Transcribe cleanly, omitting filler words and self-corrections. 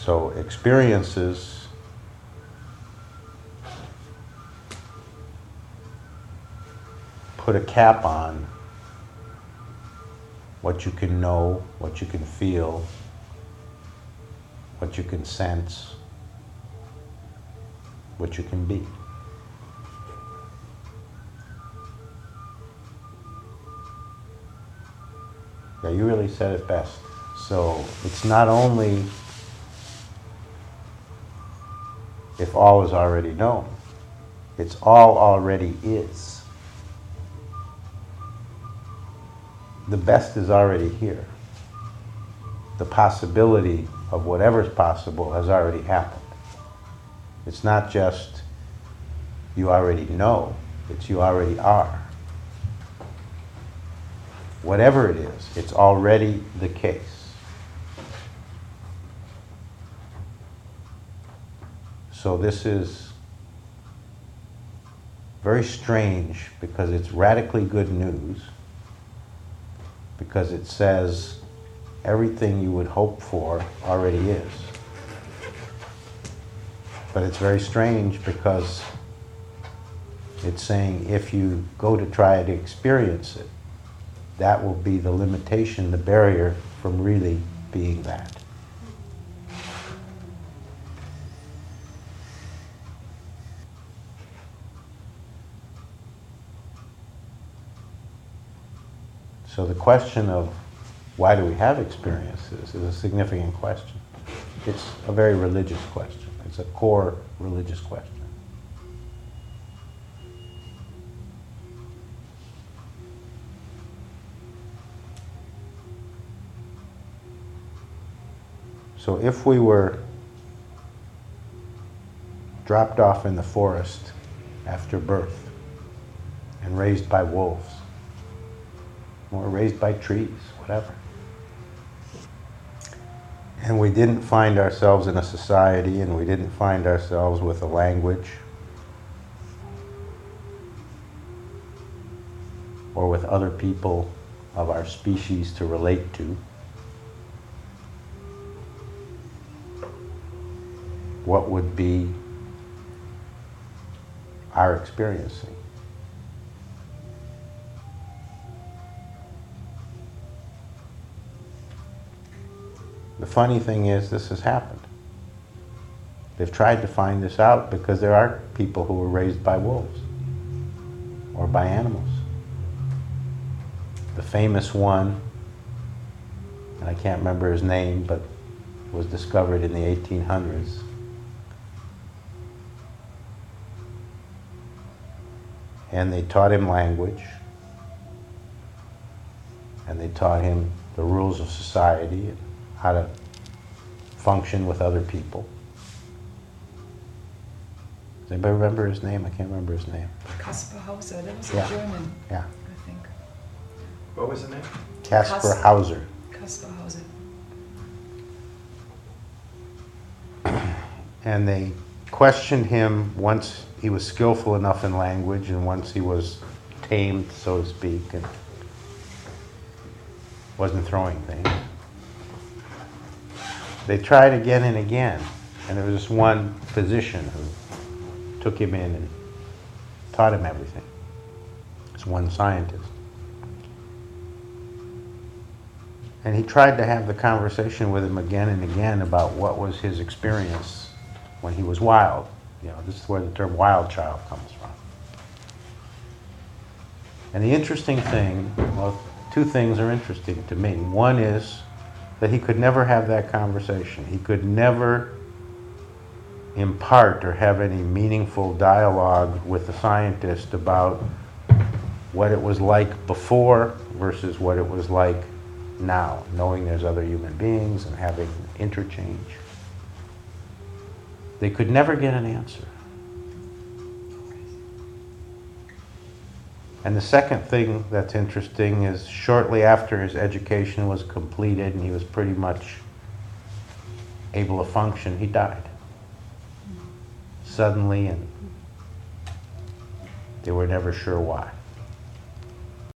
So experiences put a cap on what you can know, what you can feel, what you can sense, what you can be. Yeah, you really said it best. So it's not only if all is already known, it's all already is. The best is already here. The possibility of whatever's possible has already happened. It's not just you already know, it's you already are. Whatever it is, it's already the case. So this is very strange because it's radically good news, because it says everything you would hope for already is. But it's very strange because it's saying if you go to try to experience it, that will be the limitation, the barrier from really being that. So the question of why do we have experiences is a significant question. It's a very religious question. It's a core religious question. So if we were dropped off in the forest after birth and raised by wolves, or raised by trees, whatever, and we didn't find ourselves in a society, and we didn't find ourselves with a language, or with other people of our species to relate to, what would be our experiencing? The funny thing is, this has happened. They've tried to find this out because there are people who were raised by wolves or by animals. The famous one, and I can't remember his name, but was discovered in the 1800s. And they taught him language, and they taught him the rules of society and how to function with other people. Does anybody remember his name? I can't remember his name. Caspar Hauser, that was Yeah. a German, Yeah, I think. What was the name? Caspar Hauser. Caspar Hauser. And they questioned him once he was skillful enough in language and once he was tamed, so to speak, and wasn't throwing things. They tried again and again, and there was this one physician who took him in and taught him everything. This one scientist. And he tried to have the conversation with him again and again about what was his experience when he was wild. You know, this is where the term wild child comes from. And the interesting thing, well, two things are interesting to me. One is that he could never have that conversation. He could never impart or have any meaningful dialogue with the scientist about what it was like before versus what it was like now, knowing there's other human beings and having interchange. They could never get an answer. And the second thing that's interesting is shortly after his education was completed and he was pretty much able to function, he died. Suddenly, and they were never sure why.